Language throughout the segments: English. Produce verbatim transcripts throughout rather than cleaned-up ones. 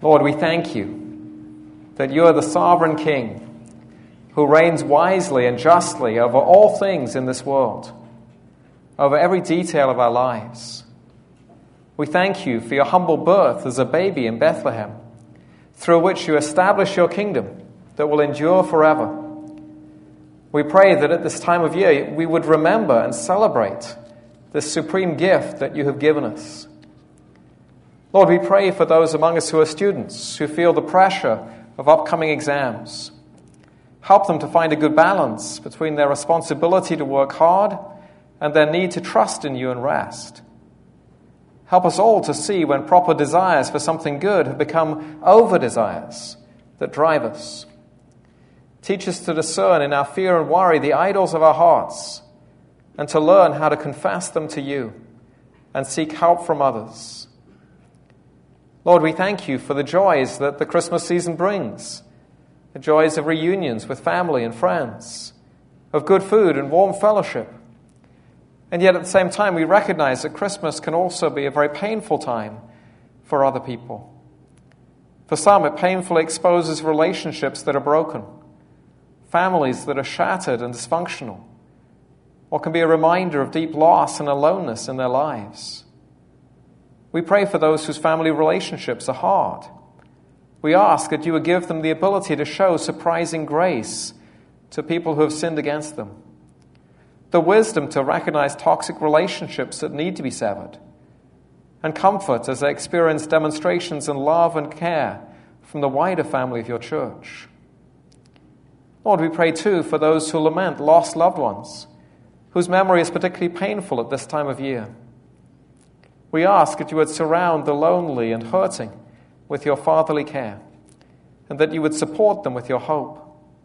Lord, we thank you that you are the sovereign King who reigns wisely and justly over all things in this world, over every detail of our lives. We thank you for your humble birth as a baby in Bethlehem, through which you establish your kingdom that will endure forever. We pray that at this time of year we would remember and celebrate this supreme gift that you have given us. Lord, we pray for those among us who are students, who feel the pressure of upcoming exams. Help them to find a good balance between their responsibility to work hard and their need to trust in you and rest. Help us all to see when proper desires for something good have become over-desires that drive us. Teach us to discern in our fear and worry the idols of our hearts and to learn how to confess them to you and seek help from others. Lord, we thank you for the joys that the Christmas season brings, the joys of reunions with family and friends, of good food and warm fellowship. And yet at the same time, we recognize that Christmas can also be a very painful time for other people. For some, it painfully exposes relationships that are broken, families that are shattered and dysfunctional, or can be a reminder of deep loss and aloneness in their lives. We pray for those whose family relationships are hard. We ask that you would give them the ability to show surprising grace to people who have sinned against them, the wisdom to recognize toxic relationships that need to be severed, and comfort as they experience demonstrations in love and care from the wider family of your church. Lord, we pray too for those who lament lost loved ones, whose memory is particularly painful at this time of year. We ask that you would surround the lonely and hurting with your fatherly care, and that you would support them with your hope.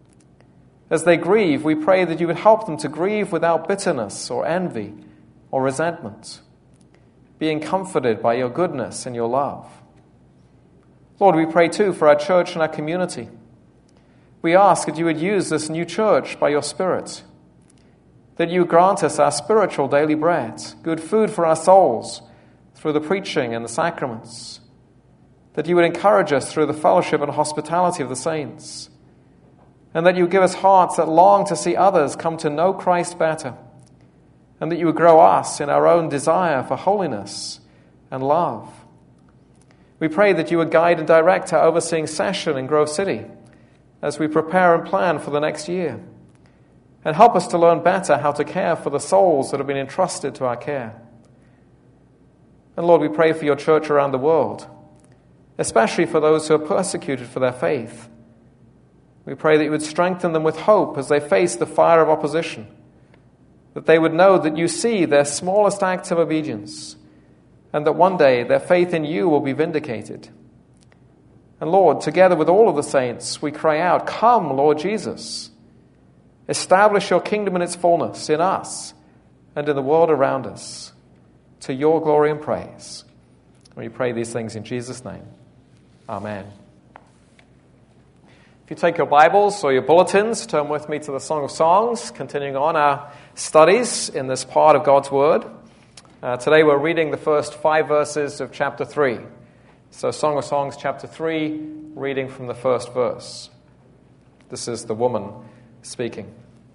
As they grieve, we pray that you would help them to grieve without bitterness or envy or resentment, being comforted by your goodness and your love. Lord, we pray too for our church and our community. We ask that you would use this new church by your Spirit, that you grant us our spiritual daily bread, good food for our souls through the preaching and the sacraments, that you would encourage us through the fellowship and hospitality of the saints, and that you would give us hearts that long to see others come to know Christ better, and that you would grow us in our own desire for holiness and love. We pray that you would guide and direct our overseeing session in Grove City as we prepare and plan for the next year, and help us to learn better how to care for the souls that have been entrusted to our care. And Lord, we pray for your church around the world, especially for those who are persecuted for their faith. We pray that you would strengthen them with hope as they face the fire of opposition, that they would know that you see their smallest acts of obedience, and that one day their faith in you will be vindicated. And Lord, together with all of the saints, we cry out, "Come, Lord Jesus. Establish your kingdom in its fullness in us and in the world around us, to your glory and praise." We pray these things in Jesus' name. Amen. If you take your Bibles or your bulletins, turn with me to the Song of Songs, continuing on our studies in this part of God's Word. Uh, today we're reading the first five verses of chapter three. So Song of Songs, chapter three, reading from the first verse. This is the woman speaking.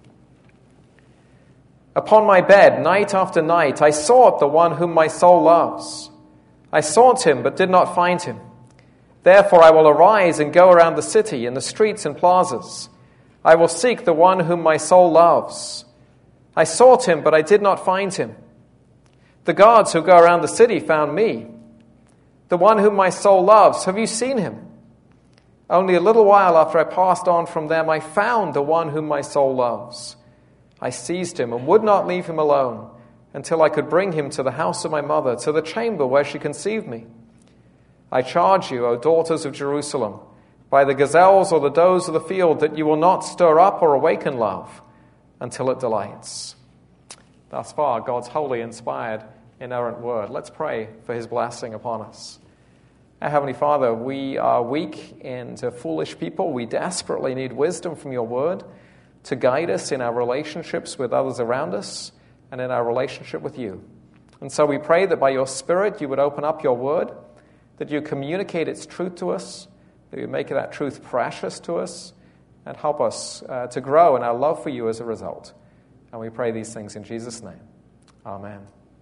"Upon my bed, night after night, I sought the one whom my soul loves. I sought him, but did not find him. Therefore I will arise and go around the city, in the streets and plazas. I will seek the one whom my soul loves. I sought him, but I did not find him. The guards who go around the city found me. The one whom my soul loves, have you seen him? Only a little while after I passed on from them, I found the one whom my soul loves. I seized him and would not leave him alone until I could bring him to the house of my mother, to the chamber where she conceived me. I charge you, O daughters of Jerusalem, by the gazelles or the does of the field, that you will not stir up or awaken love until it delights." Thus far, God's holy, inspired, inerrant word. Let's pray for his blessing upon us. Our Heavenly Father, we are weak and foolish people. We desperately need wisdom from your word to guide us in our relationships with others around us and in our relationship with you. And so we pray that by your Spirit you would open up your word that you communicate its truth to us, that you make that truth precious to us, and help us uh, to grow in our love for you as a result. And we pray these things in Jesus' name. Amen.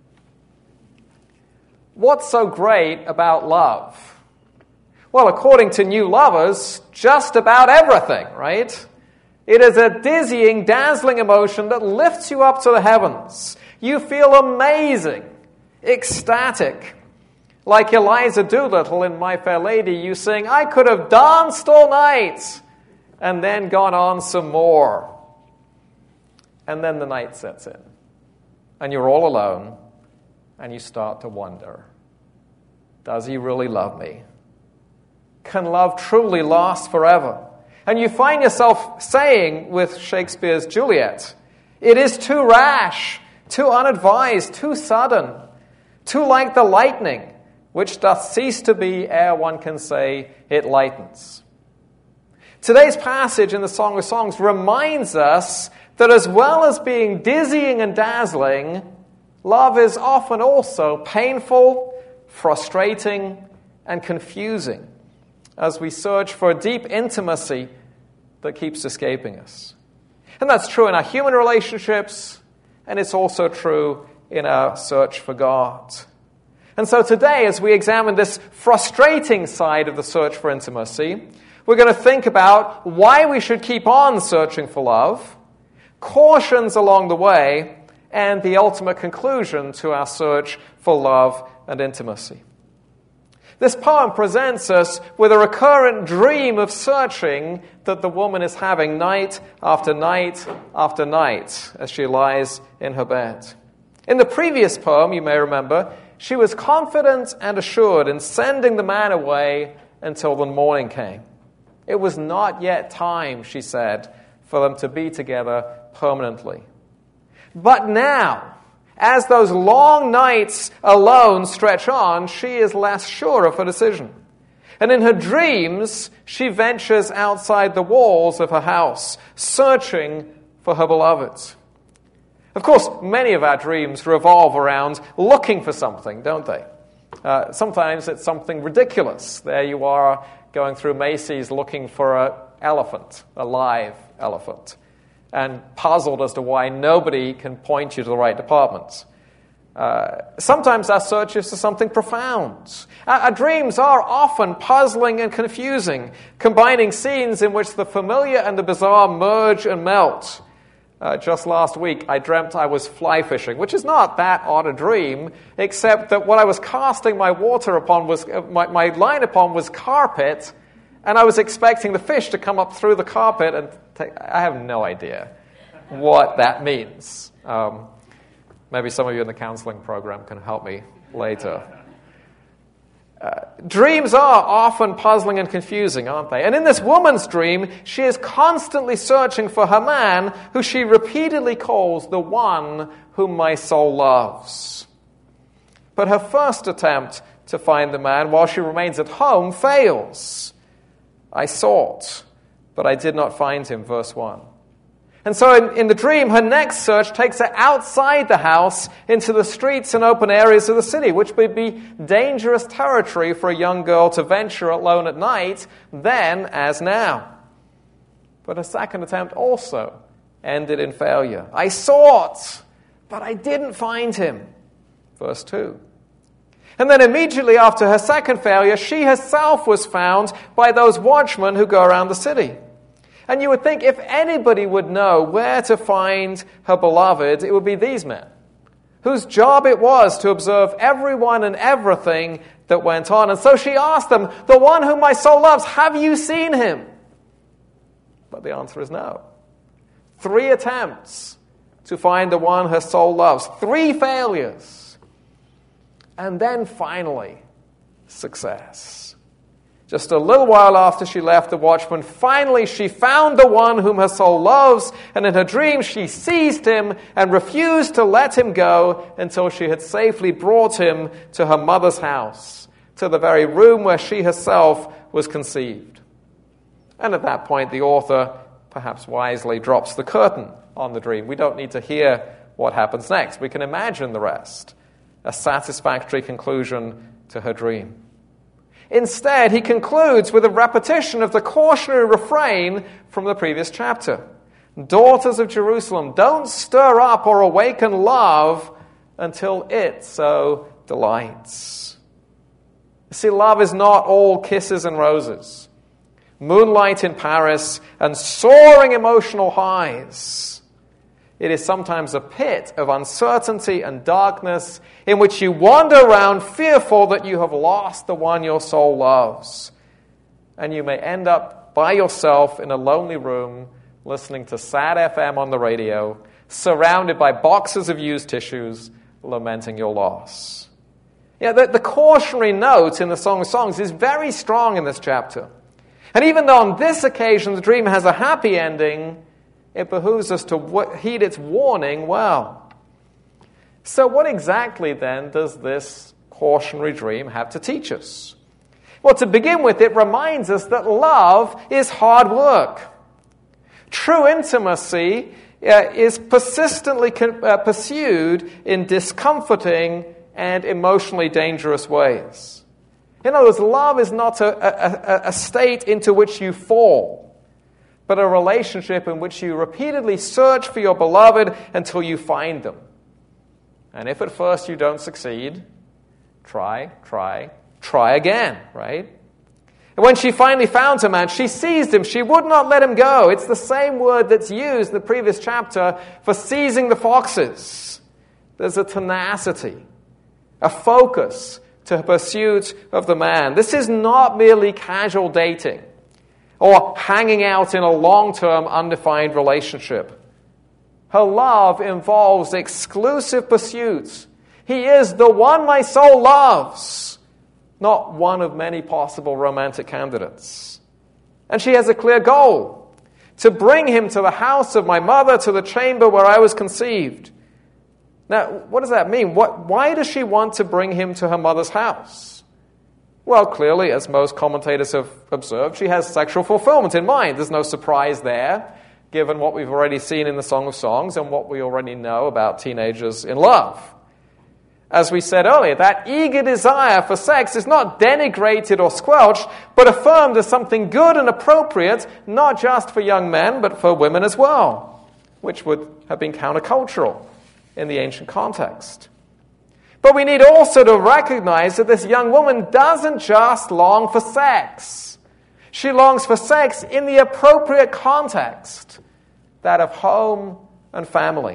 What's so great about love? Well, according to New Lovers, just about everything, right? It is a dizzying, dazzling emotion that lifts you up to the heavens. You feel amazing, ecstatic. Like Eliza Doolittle in My Fair Lady, you sing, I could have danced all night and then gone on some more. And then the night sets in, and you're all alone, and you start to wonder, does he really love me? Can love truly last forever? And you find yourself saying with Shakespeare's Juliet, it is too rash, too unadvised, too sudden, too like the lightning, which doth cease to be ere one can say it lightens. Today's passage in the Song of Songs reminds us that as well as being dizzying and dazzling, love is often also painful, frustrating, and confusing as we search for a deep intimacy that keeps escaping us. And that's true in our human relationships, and it's also true in our search for God. And so today, as we examine this frustrating side of the search for intimacy, we're going to think about why we should keep on searching for love, cautions along the way, and the ultimate conclusion to our search for love and intimacy. This poem presents us with a recurrent dream of searching that the woman is having night after night after night as she lies in her bed. In the previous poem, you may remember, she was confident and assured in sending the man away until the morning came. It was not yet time, she said, for them to be together permanently. But now, as those long nights alone stretch on, she is less sure of her decision. And in her dreams, she ventures outside the walls of her house, searching for her beloved. Of course, many of our dreams revolve around looking for something, don't they? Uh, sometimes it's something ridiculous. There you are going through Macy's looking for an elephant, a live elephant, and puzzled as to why nobody can point you to the right department. Uh, sometimes our search is for something profound. Our, our dreams are often puzzling and confusing, combining scenes in which the familiar and the bizarre merge and melt. Uh, just last week, I dreamt I was fly fishing, which is not that odd a dream, except that what I was casting my water upon was uh, my, my line upon was carpet, and I was expecting the fish to come up through the carpet, and take, I have no idea what that means. Um, maybe some of you in the counseling program can help me later. Uh, dreams are often puzzling and confusing, aren't they? And in this woman's dream, she is constantly searching for her man, who she repeatedly calls the one whom my soul loves. But her first attempt to find the man while she remains at home fails. I sought, but I did not find him, verse one. And so in, in the dream, her next search takes her outside the house into the streets and open areas of the city, which would be dangerous territory for a young girl to venture alone at night, then as now. But her second attempt also ended in failure. I sought, but I didn't find him, verse two. And then immediately after her second failure, she herself was found by those watchmen who go around the city. And you would think if anybody would know where to find her beloved, it would be these men, whose job it was to observe everyone and everything that went on. And so she asked them, the one whom my soul loves, have you seen him? But the answer is no. Three attempts to find the one her soul loves. Three failures. And then finally, success. Just a little while after she left the watchman, finally she found the one whom her soul loves, and in her dream she seized him and refused to let him go until she had safely brought him to her mother's house, to the very room where she herself was conceived. And at that point, the author, perhaps wisely, drops the curtain on the dream. We don't need to hear what happens next. We can imagine the rest. A satisfactory conclusion to her dream. Instead, he concludes with a repetition of the cautionary refrain from the previous chapter. Daughters of Jerusalem, don't stir up or awaken love until it so delights. See, love is not all kisses and roses, moonlight in Paris, and soaring emotional highs. It is sometimes a pit of uncertainty and darkness in which you wander around fearful that you have lost the one your soul loves. And you may end up by yourself in a lonely room listening to sad F M on the radio, surrounded by boxes of used tissues, lamenting your loss. Yeah, the, the cautionary note in the Song of Songs is very strong in this chapter. And even though on this occasion the dream has a happy ending, it behooves us to w- heed its warning well. So what exactly then does this cautionary dream have to teach us? Well, to begin with, it reminds us that love is hard work. True intimacy uh, is persistently con- uh, pursued in discomforting and emotionally dangerous ways. In other words, love is not a, a, a state into which you fall, but a relationship in which you repeatedly search for your beloved until you find them. And if at first you don't succeed, try, try, try again, right? And when she finally found her man, she seized him. She would not let him go. It's the same word that's used in the previous chapter for seizing the foxes. There's a tenacity, a focus to her pursuit of the man. This is not merely casual dating or hanging out in a long-term, undefined relationship. Her love involves exclusive pursuits. He is the one my soul loves, not one of many possible romantic candidates. And she has a clear goal: to bring him to the house of my mother, to the chamber where I was conceived. Now, what does that mean? What, why does she want to bring him to her mother's house? Well, clearly, as most commentators have observed, she has sexual fulfillment in mind. There's no surprise there, given what we've already seen in the Song of Songs and what we already know about teenagers in love. As we said earlier, that eager desire for sex is not denigrated or squelched, but affirmed as something good and appropriate, not just for young men, but for women as well, which would have been countercultural in the ancient context. But we need also to recognize that this young woman doesn't just long for sex. She longs for sex in the appropriate context, that of home and family.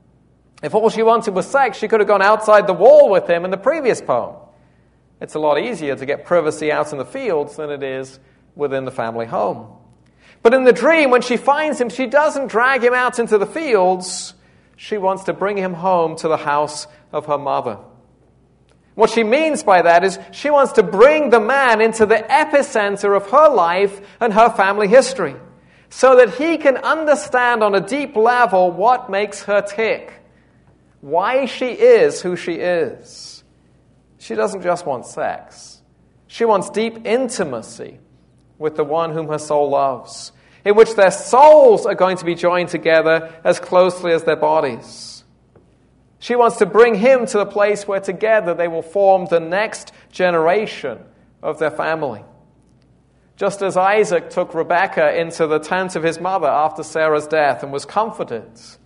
If all she wanted was sex, she could have gone outside the wall with him in the previous poem. It's a lot easier to get privacy out in the fields than it is within the family home. But in the dream, when she finds him, she doesn't drag him out into the fields. She wants to bring him home to the house of her mother. What she means by that is she wants to bring the man into the epicenter of her life and her family history, so that he can understand on a deep level what makes her tick, why she is who she is. She doesn't just want sex. She wants deep intimacy with the one whom her soul loves, in which their souls are going to be joined together as closely as their bodies. She wants to bring him to the place where together they will form the next generation of their family. Just as Isaac took Rebekah into the tent of his mother after Sarah's death and was comforted.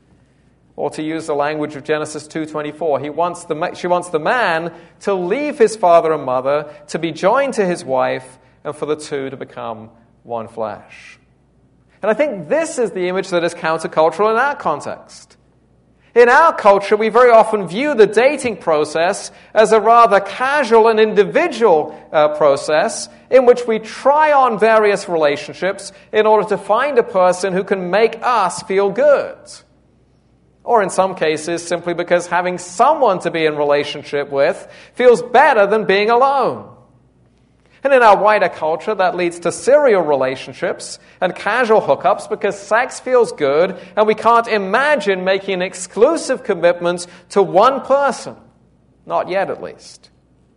Or to use the language of Genesis two twenty-four, he wants the, she wants the man to leave his father and mother, to be joined to his wife, and for the two to become one flesh. And I think this is the image that is countercultural in our context. In our culture, we very often view the dating process as a rather casual and individual uh, process in which we try on various relationships in order to find a person who can make us feel good. Or in some cases, simply because having someone to be in relationship with feels better than being alone. And in our wider culture, that leads to serial relationships and casual hookups because sex feels good and we can't imagine making exclusive commitments to one person. Not yet, at least.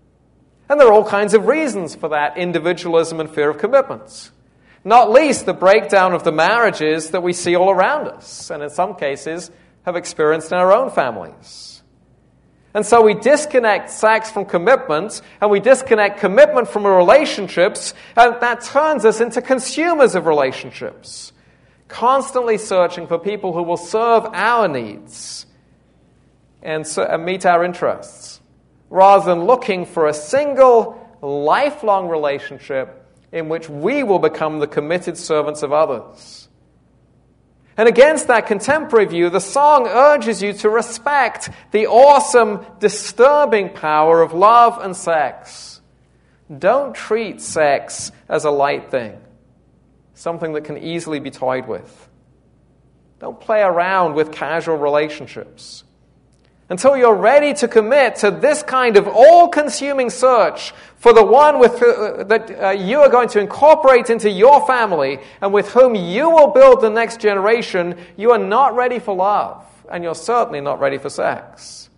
And there are all kinds of reasons for that individualism and fear of commitments. Not least the breakdown of the marriages that we see all around us, and in some cases have experienced in our own families. And so we disconnect sex from commitment, and we disconnect commitment from relationships, and that turns us into consumers of relationships, constantly searching for people who will serve our needs and, so, and meet our interests, rather than looking for a single, lifelong relationship in which we will become the committed servants of others. And against that contemporary view, the song urges you to respect the awesome, disturbing power of love and sex. Don't treat sex as a light thing, something that can easily be toyed with. Don't play around with casual relationships. Until you're ready to commit to this kind of all-consuming search for the one with uh, that uh, you are going to incorporate into your family and with whom you will build the next generation, you are not ready for love, and you're certainly not ready for sex.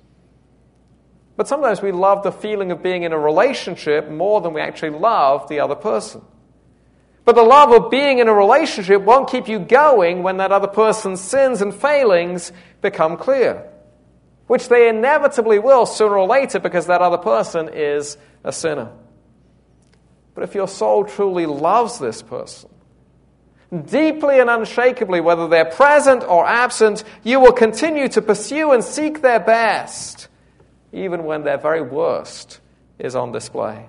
But sometimes we love the feeling of being in a relationship more than we actually love the other person. But the love of being in a relationship won't keep you going when that other person's sins and failings become clear, which they inevitably will sooner or later because that other person is a sinner. But if your soul truly loves this person, deeply and unshakably, whether they're present or absent, you will continue to pursue and seek their best, even when their very worst is on display.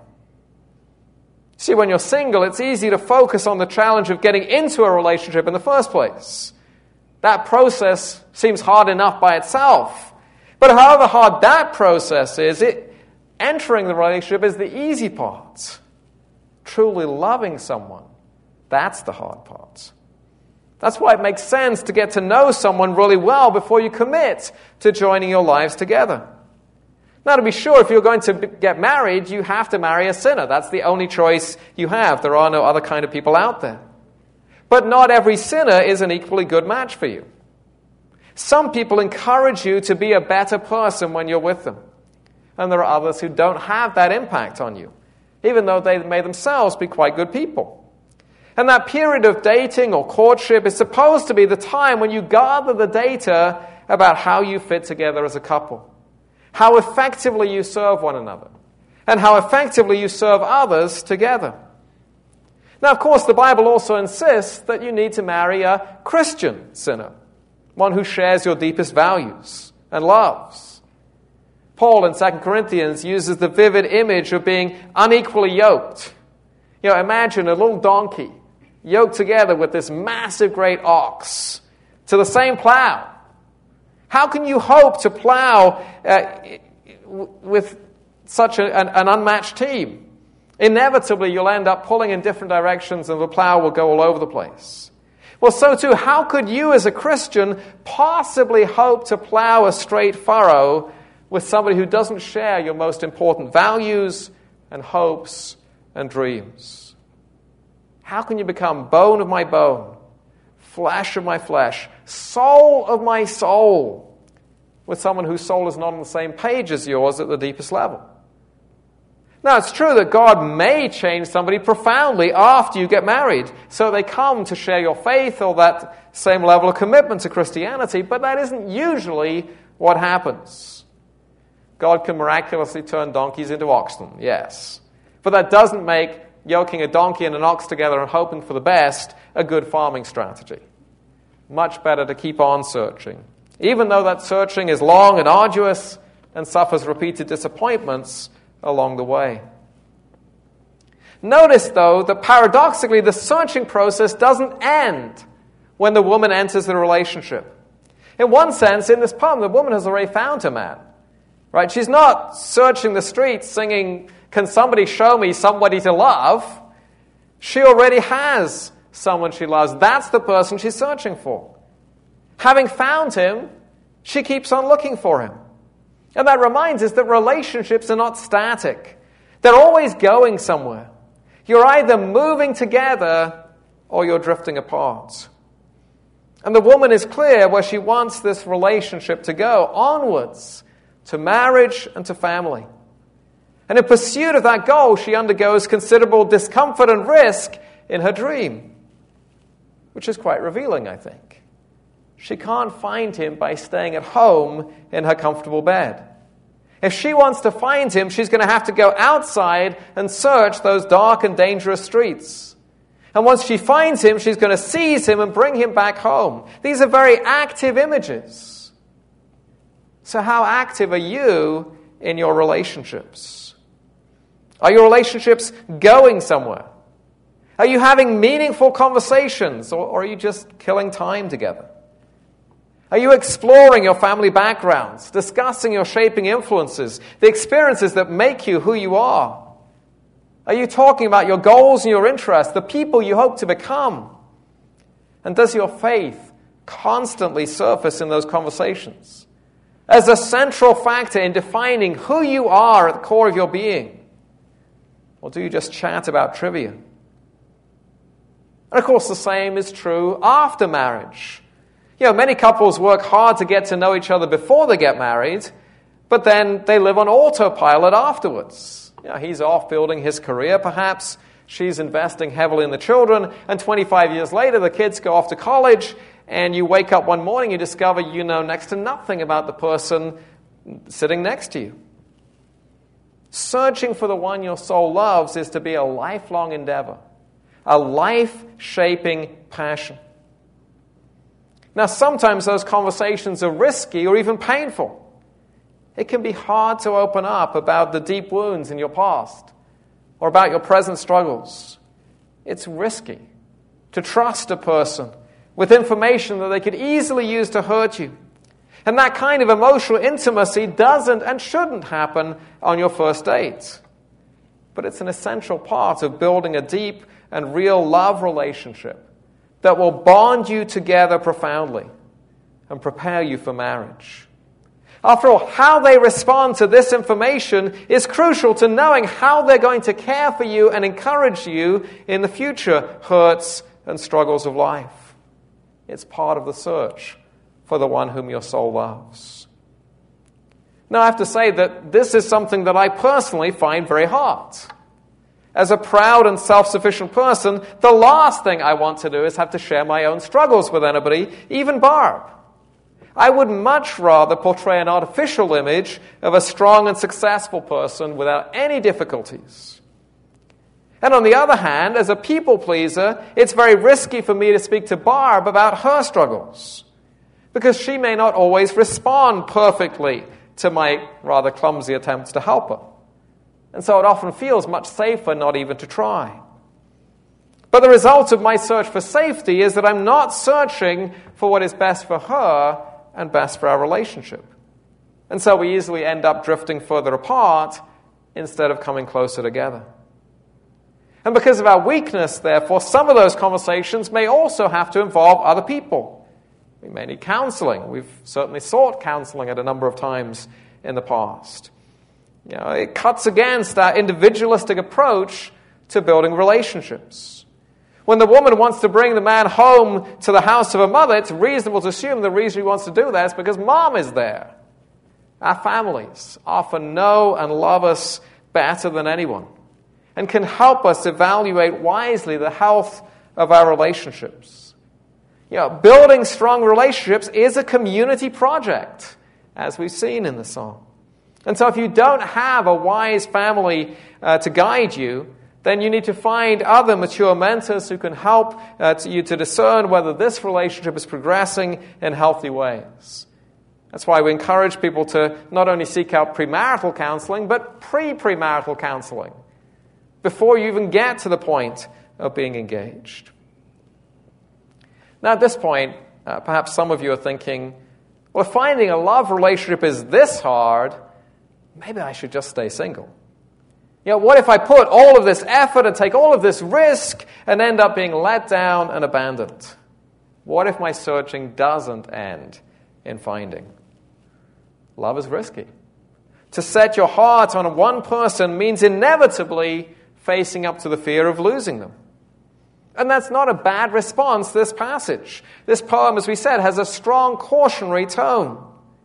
See, when you're single, it's easy to focus on the challenge of getting into a relationship in the first place. That process seems hard enough by itself. But however hard that process is, it, entering the relationship is the easy part. Truly loving someone, that's the hard part. That's why it makes sense to get to know someone really well before you commit to joining your lives together. Now, to be sure, if you're going to get married, you have to marry a sinner. That's the only choice you have. There are no other kind of people out there. But not every sinner is an equally good match for you. Some people encourage you to be a better person when you're with them. And there are others who don't have that impact on you, even though they may themselves be quite good people. And that period of dating or courtship is supposed to be the time when you gather the data about how you fit together as a couple, how effectively you serve one another, and how effectively you serve others together. Now, of course, the Bible also insists that you need to marry a Christian sinner, one who shares your deepest values and loves. Paul in Second Corinthians uses the vivid image of being unequally yoked. You know, imagine a little donkey yoked together with this massive great ox to the same plow. How can you hope to plow uh, with such a, an, an unmatched team? Inevitably, you'll end up pulling in different directions and the plow will go all over the place. Well, so too, how could you as a Christian possibly hope to plow a straight furrow with somebody who doesn't share your most important values and hopes and dreams? How can you become bone of my bone, flesh of my flesh, soul of my soul, with someone whose soul is not on the same page as yours at the deepest level? Now, it's true that God may change somebody profoundly after you get married, so they come to share your faith or that same level of commitment to Christianity, but that isn't usually what happens. God can miraculously turn donkeys into oxen, yes. But that doesn't make yoking a donkey and an ox together and hoping for the best a good farming strategy. Much better to keep on searching, even though that searching is long and arduous and suffers repeated disappointments along the way. Notice, though, that paradoxically the searching process doesn't end when the woman enters the relationship. In one sense, in this poem, the woman has already found her man. Right? She's not searching the streets singing, "Can somebody show me somebody to love?" She already has someone she loves. That's the person she's searching for. Having found him, she keeps on looking for him. And that reminds us that relationships are not static. They're always going somewhere. You're either moving together or you're drifting apart. And the woman is clear where she wants this relationship to go, onwards to marriage and to family. And in pursuit of that goal, she undergoes considerable discomfort and risk in her dream, which is quite revealing, I think. She can't find him by staying at home in her comfortable bed. If she wants to find him, she's going to have to go outside and search those dark and dangerous streets. And once she finds him, she's going to seize him and bring him back home. These are very active images. So how active are you in your relationships? Are your relationships going somewhere? Are you having meaningful conversations, or, or are you just killing time together? Are you exploring your family backgrounds, discussing your shaping influences, the experiences that make you who you are? Are you talking about your goals and your interests, the people you hope to become? And does your faith constantly surface in those conversations as a central factor in defining who you are at the core of your being? Or do you just chat about trivia? And of course, the same is true after marriage. You know, many couples work hard to get to know each other before they get married, but then they live on autopilot afterwards. You know, he's off building his career, perhaps. She's investing heavily in the children, and twenty-five years later, the kids go off to college, and you wake up one morning, you discover you know next to nothing about the person sitting next to you. Searching for the one your soul loves is to be a lifelong endeavor, a life-shaping passion. Now, sometimes those conversations are risky or even painful. It can be hard to open up about the deep wounds in your past or about your present struggles. It's risky to trust a person with information that they could easily use to hurt you. And that kind of emotional intimacy doesn't and shouldn't happen on your first date. But it's an essential part of building a deep and real love relationship that will bond you together profoundly and prepare you for marriage. After all, how they respond to this information is crucial to knowing how they're going to care for you and encourage you in the future hurts and struggles of life. It's part of the search for the one whom your soul loves. Now, I have to say that this is something that I personally find very hard. As a proud and self-sufficient person, the last thing I want to do is have to share my own struggles with anybody, even Barb. I would much rather portray an artificial image of a strong and successful person without any difficulties. And on the other hand, as a people pleaser, it's very risky for me to speak to Barb about her struggles, because she may not always respond perfectly to my rather clumsy attempts to help her. And so it often feels much safer not even to try. But the result of my search for safety is that I'm not searching for what is best for her and best for our relationship. And so we easily end up drifting further apart instead of coming closer together. And because of our weakness, therefore, some of those conversations may also have to involve other people. We may need counseling. We've certainly sought counseling at a number of times in the past. You know, it cuts against our individualistic approach to building relationships. When the woman wants to bring the man home to the house of her mother, it's reasonable to assume the reason he wants to do that is because mom is there. Our families often know and love us better than anyone and can help us evaluate wisely the health of our relationships. You know, building strong relationships is a community project, as we've seen in the song. And so if you don't have a wise family uh, to guide you, then you need to find other mature mentors who can help uh, to you to discern whether this relationship is progressing in healthy ways. That's why we encourage people to not only seek out premarital counseling, but pre-premarital counseling before you even get to the point of being engaged. Now at this point, uh, perhaps some of you are thinking, well, if finding a love relationship is this hard, maybe I should just stay single. You know, what if I put all of this effort and take all of this risk and end up being let down and abandoned? What if my searching doesn't end in finding? Love is risky. To set your heart on one person means inevitably facing up to the fear of losing them. And that's not a bad response to this passage. This poem, as we said, has a strong cautionary tone.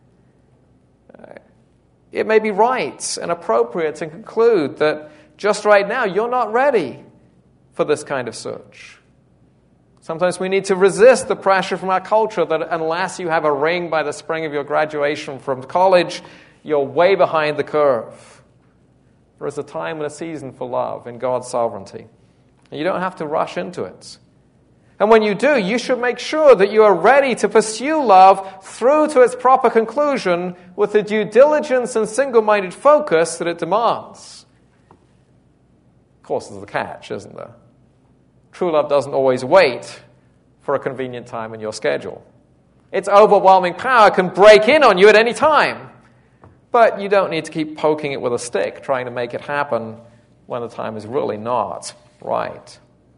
It may be right and appropriate to conclude that just right now you're not ready for this kind of search. Sometimes we need to resist the pressure from our culture that unless you have a ring by the spring of your graduation from college, you're way behind the curve. There is a time and a season for love in God's sovereignty. And you don't have to rush into it. And when you do, you should make sure that you are ready to pursue love through to its proper conclusion with the due diligence and single-minded focus that it demands. Of course, there's the catch, isn't there? True love doesn't always wait for a convenient time in your schedule. Its overwhelming power can break in on you at any time. But you don't need to keep poking it with a stick, trying to make it happen when the time is really not right.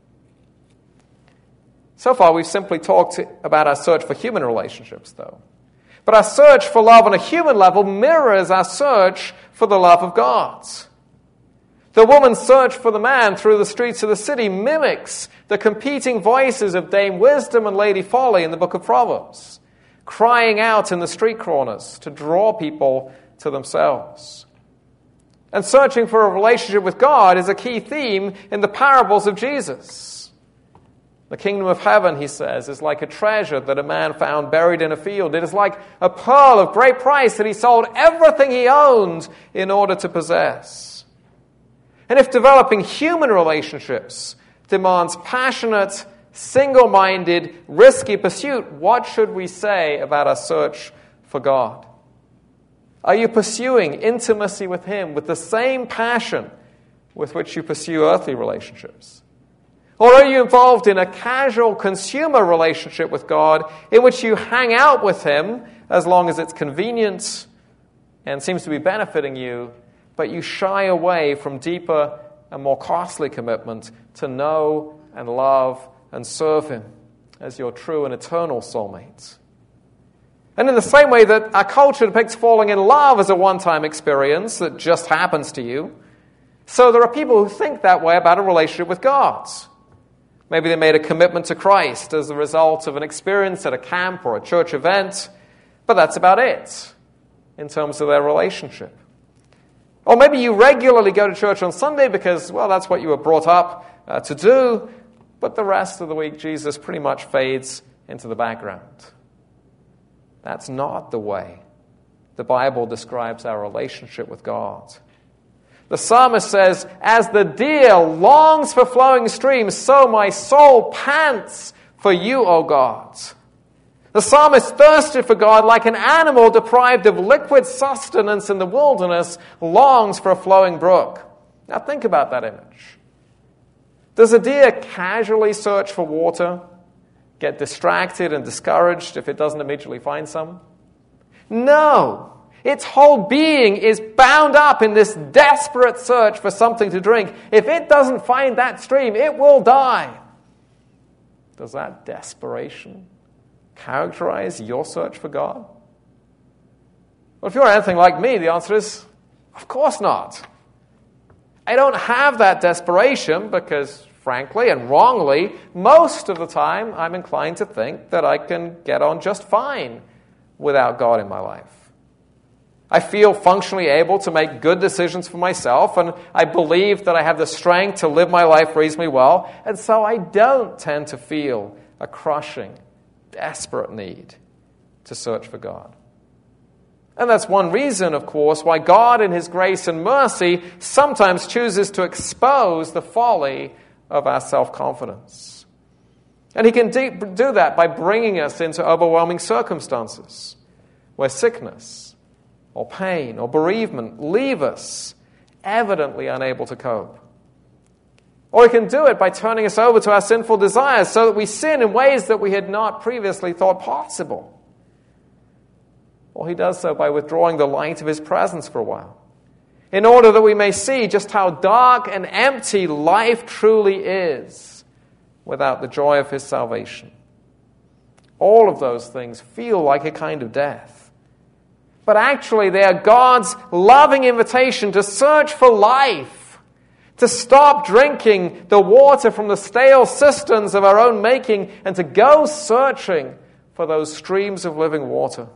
So far, we've simply talked about our search for human relationships, though. But our search for love on a human level mirrors our search for the love of God. The woman's search for the man through the streets of the city mimics the competing voices of Dame Wisdom and Lady Folly in the book of Proverbs, crying out in the street corners to draw people to themselves. And searching for a relationship with God is a key theme in the parables of Jesus. The kingdom of heaven, he says, is like a treasure that a man found buried in a field. It is like a pearl of great price that he sold everything he owned in order to possess. And if developing human relationships demands passionate, single-minded, risky pursuit, what should we say about our search for God? Are you pursuing intimacy with Him with the same passion with which you pursue earthly relationships? Or are you involved in a casual consumer relationship with God in which you hang out with Him as long as it's convenient and seems to be benefiting you, but you shy away from deeper and more costly commitment to know and love and serve Him as your true and eternal soulmate? And in the same way that our culture depicts falling in love as a one-time experience that just happens to you, so there are people who think that way about a relationship with God. Maybe they made a commitment to Christ as a result of an experience at a camp or a church event, but that's about it in terms of their relationship. Or maybe you regularly go to church on Sunday because, well, that's what you were brought up uh, to do, but the rest of the week Jesus pretty much fades into the background. That's not the way the Bible describes our relationship with God. The psalmist says, "As the deer longs for flowing streams, so my soul pants for you, O God." The psalmist thirsted for God like an animal deprived of liquid sustenance in the wilderness longs for a flowing brook. Now think about that image. Does a deer casually search for water, get distracted and discouraged if it doesn't immediately find some? No. Its whole being is bound up in this desperate search for something to drink. If it doesn't find that stream, it will die. Does that desperation characterize your search for God? Well, if you're anything like me, the answer is, of course not. I don't have that desperation because, frankly and wrongly, most of the time I'm inclined to think that I can get on just fine without God in my life. I feel functionally able to make good decisions for myself, and I believe that I have the strength to live my life reasonably well, and so I don't tend to feel a crushing, desperate need to search for God. And that's one reason, of course, why God in His grace and mercy sometimes chooses to expose the folly of our self-confidence. And He can do that by bringing us into overwhelming circumstances where sickness or pain or bereavement leave us evidently unable to cope. Or He can do it by turning us over to our sinful desires so that we sin in ways that we had not previously thought possible. Or He does so by withdrawing the light of His presence for a while, in order that we may see just how dark and empty life truly is without the joy of His salvation. All of those things feel like a kind of death. But actually, they are God's loving invitation to search for life, to stop drinking the water from the stale cisterns of our own making, and to go searching for those streams of living water.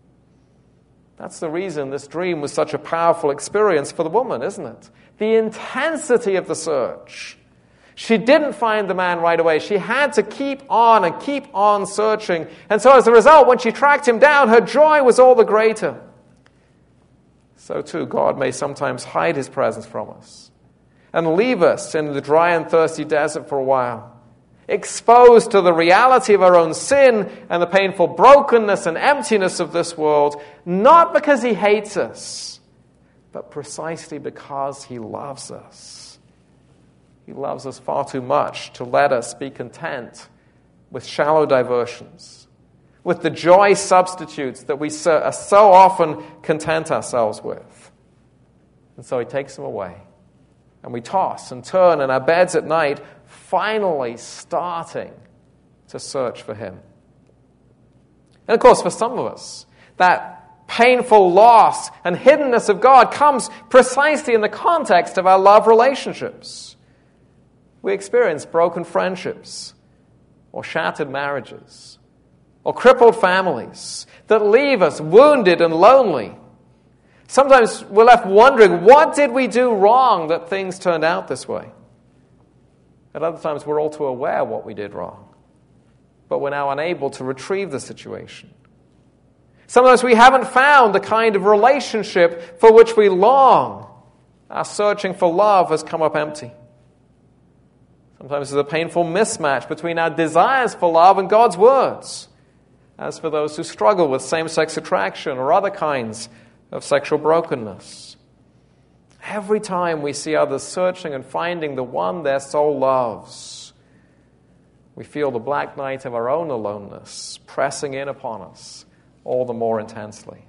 That's the reason this dream was such a powerful experience for the woman, isn't it? The intensity of the search. She didn't find the man right away. She had to keep on and keep on searching. And so as a result, when she tracked him down, her joy was all the greater. so too God may sometimes hide his presence from us and leave us in the dry and thirsty desert for a while, exposed to the reality of our own sin and the painful brokenness and emptiness of this world, not because he hates us, but precisely because he loves us. He loves us far too much to let us be content with shallow diversions, with the joy substitutes that we so, so often content ourselves with. And so he takes them away. And we toss and turn in our beds at night, finally starting to search for him. And of course, for some of us, that painful loss and hiddenness of God comes precisely in the context of our love relationships. We experience broken friendships, or shattered marriages, or crippled families that leave us wounded and lonely. Sometimes we're left wondering, what did we do wrong that things turned out this way? At other times, we're all too aware of what we did wrong, but we're now unable to retrieve the situation. Sometimes we haven't found the kind of relationship for which we long. Our searching for love has come up empty. Sometimes there's a painful mismatch between our desires for love and God's words. As for those who struggle with same-sex attraction or other kinds of sexual brokenness, every time we see others searching and finding the one their soul loves, we feel the black night of our own aloneness pressing in upon us all the more intensely.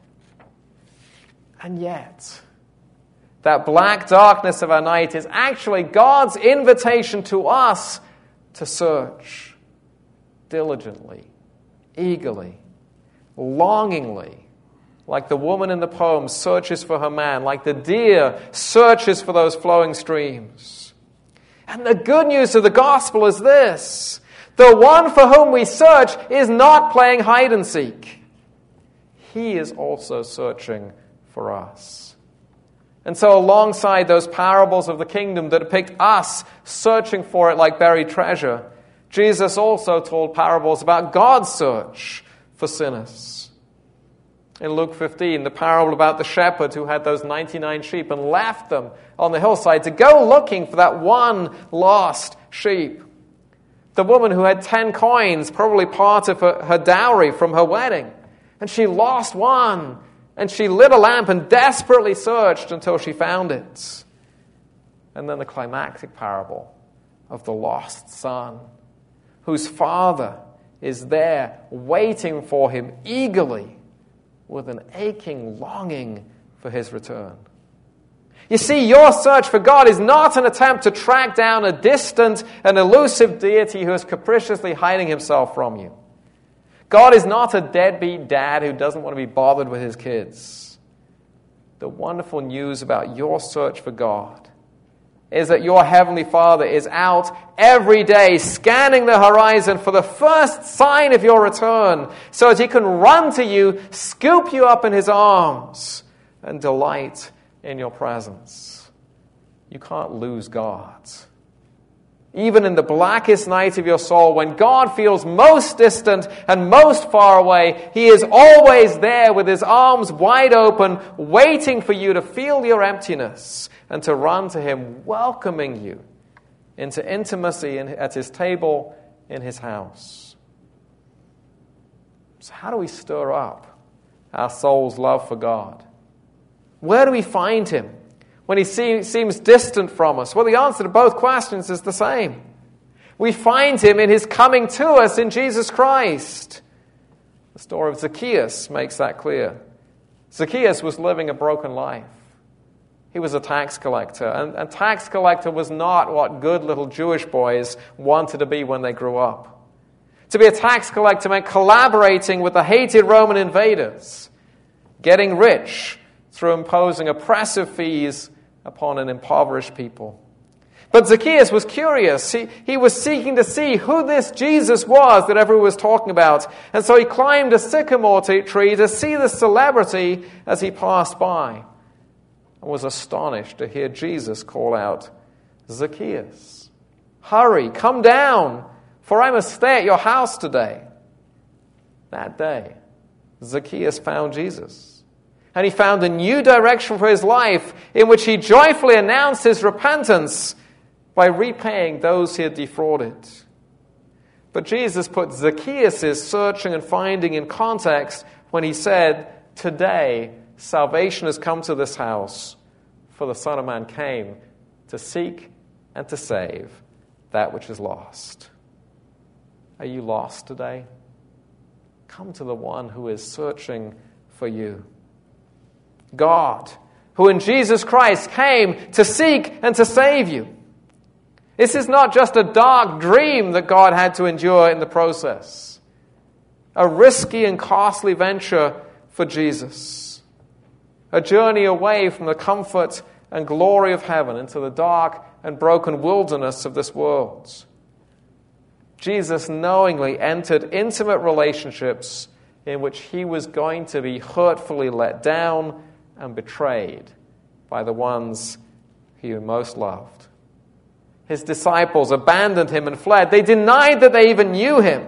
And yet, that black darkness of our night is actually God's invitation to us to search diligently, eagerly, longingly, like the woman in the poem searches for her man, like the deer searches for those flowing streams. And the good news of the gospel is this: the one for whom we search is not playing hide and seek. He is also searching for us. And so alongside those parables of the kingdom that depict us searching for it like buried treasure, Jesus also told parables about God's search for sinners. In Luke fifteen, the parable about the shepherd who had those ninety-nine sheep and left them on the hillside to go looking for that one lost sheep. The woman who had ten coins, probably part of her, her dowry from her wedding, and she lost one, and she lit a lamp and desperately searched until she found it. And then the climactic parable of the lost son, whose father is there waiting for him eagerly, with an aching longing for his return. You see, your search for God is not an attempt to track down a distant and elusive deity who is capriciously hiding himself from you. God is not a deadbeat dad who doesn't want to be bothered with his kids. The wonderful news about your search for God is that your Heavenly Father is out every day scanning the horizon for the first sign of your return so that he can run to you, scoop you up in his arms, and delight in your presence. You can't lose God. Even in the blackest night of your soul, when God feels most distant and most far away, he is always there with his arms wide open, waiting for you to feel your emptiness and to run to him, welcoming you into intimacy in, at his table in his house. So how do we stir up our soul's love for God? Where do we find him when he see, seems distant from us? Well, the answer to both questions is the same. We find him in his coming to us in Jesus Christ. The story of Zacchaeus makes that clear. Zacchaeus was living a broken life. He was a tax collector, and a tax collector was not what good little Jewish boys wanted to be when they grew up. To be a tax collector meant collaborating with the hated Roman invaders, getting rich through imposing oppressive fees upon an impoverished people. But Zacchaeus was curious. He, he was seeking to see who this Jesus was that everyone was talking about. And so he climbed a sycamore tree to see the celebrity as he passed by, and was astonished to hear Jesus call out, "Zacchaeus, hurry, come down, for I must stay at your house today." That day, Zacchaeus found Jesus. And he found a new direction for his life in which he joyfully announced his repentance by repaying those he had defrauded. But Jesus put Zacchaeus' searching and finding in context when he said, "Today salvation has come to this house, for the Son of Man came to seek and to save that which is lost." Are you lost today? Come to the one who is searching for you. God, who in Jesus Christ came to seek and to save you. This is not just a dark dream that God had to endure in the process. A risky and costly venture for Jesus. A journey away from the comfort and glory of heaven into the dark and broken wilderness of this world. Jesus knowingly entered intimate relationships in which he was going to be hurtfully let down and betrayed by the ones he most loved. His disciples abandoned him and fled. They denied that they even knew him.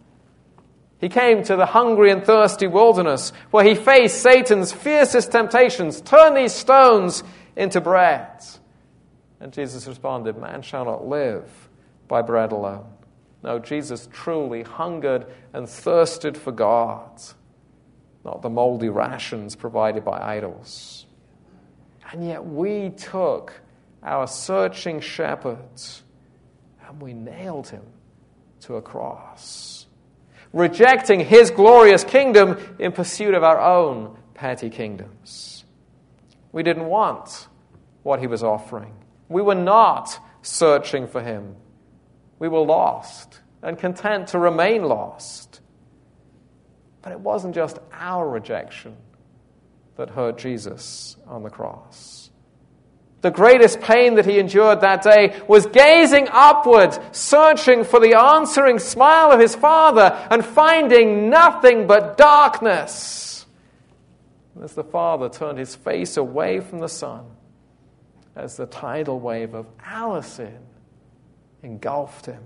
He came to the hungry and thirsty wilderness where he faced Satan's fiercest temptations. "Turn these stones into bread." And Jesus responded, "Man shall not live by bread alone." No, Jesus truly hungered and thirsted for God, not the moldy rations provided by idols. And yet we took our searching shepherd and we nailed him to a cross, rejecting his glorious kingdom in pursuit of our own petty kingdoms. We didn't want what he was offering. We were not searching for him. We were lost and content to remain lost. But it wasn't just our rejection that hurt Jesus on the cross. The greatest pain that he endured that day was gazing upward, searching for the answering smile of his Father and finding nothing but darkness. As the Father turned his face away from the Son, as the tidal wave of our sin engulfed him.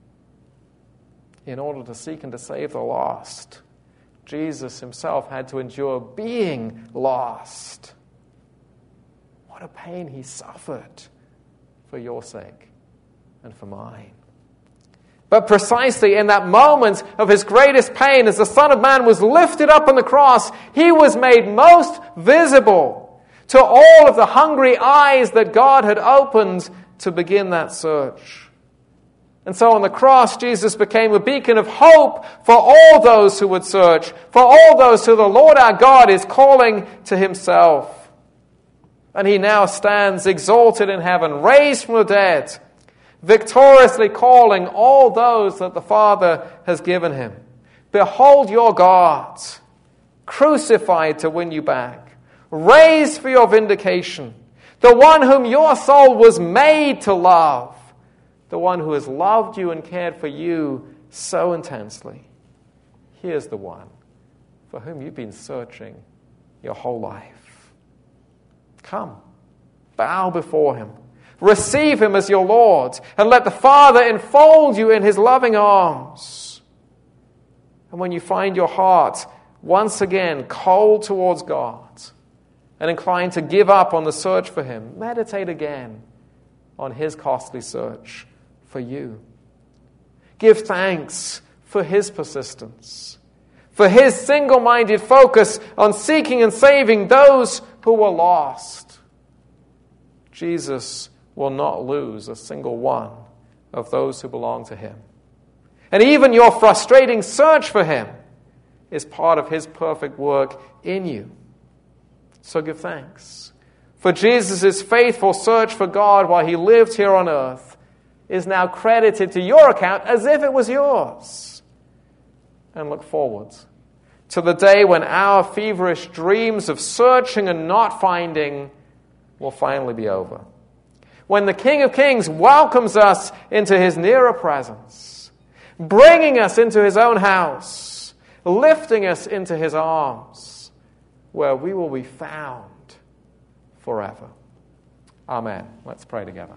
In order to seek and to save the lost, Jesus himself had to endure being lost. What a pain he suffered for your sake and for mine. But precisely in that moment of his greatest pain, as the Son of Man was lifted up on the cross, he was made most visible to all of the hungry eyes that God had opened to begin that search. And so on the cross, Jesus became a beacon of hope for all those who would search, for all those who the Lord our God is calling to himself. And he now stands exalted in heaven, raised from the dead, victoriously calling all those that the Father has given him. Behold your God, crucified to win you back, raised for your vindication, the one whom your soul was made to love, the one who has loved you and cared for you so intensely. Here's the one for whom you've been searching your whole life. Come, bow before him, receive him as your Lord, and let the Father enfold you in his loving arms. And when you find your heart once again cold towards God and inclined to give up on the search for him, meditate again on his costly search for you. Give thanks for his persistence, for his single-minded focus on seeking and saving those who were lost. Jesus will not lose a single one of those who belong to him. And even your frustrating search for him is part of his perfect work in you. So give thanks. For Jesus' faithful search for God while he lived here on earth is now credited to your account as if it was yours. And look forward to the day when our feverish dreams of searching and not finding will finally be over. When the King of Kings welcomes us into his nearer presence, bringing us into his own house, lifting us into his arms, where we will be found forever. Amen. Let's pray together.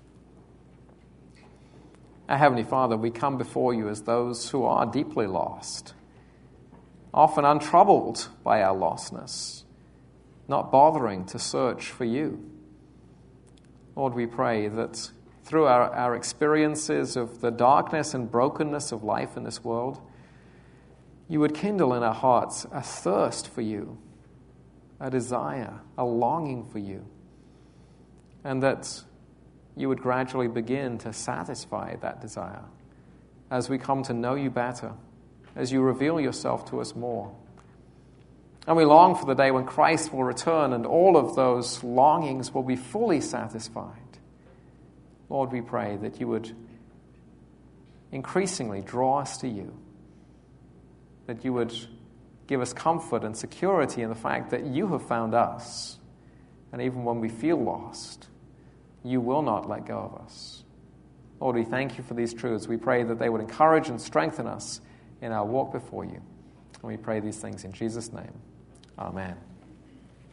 Our Heavenly Father, we come before you as those who are deeply lost, often untroubled by our lostness, not bothering to search for you. Lord, we pray that through our, our experiences of the darkness and brokenness of life in this world, you would kindle in our hearts a thirst for you, a desire, a longing for you, and that you would gradually begin to satisfy that desire as we come to know you better, as you reveal yourself to us more. And we long for the day when Christ will return and all of those longings will be fully satisfied. Lord, we pray that you would increasingly draw us to you, that you would give us comfort and security in the fact that you have found us, and even when we feel lost, you will not let go of us. Lord, we thank you for these truths. We pray that they would encourage and strengthen us in our walk before you. And we pray these things in Jesus' name. Amen.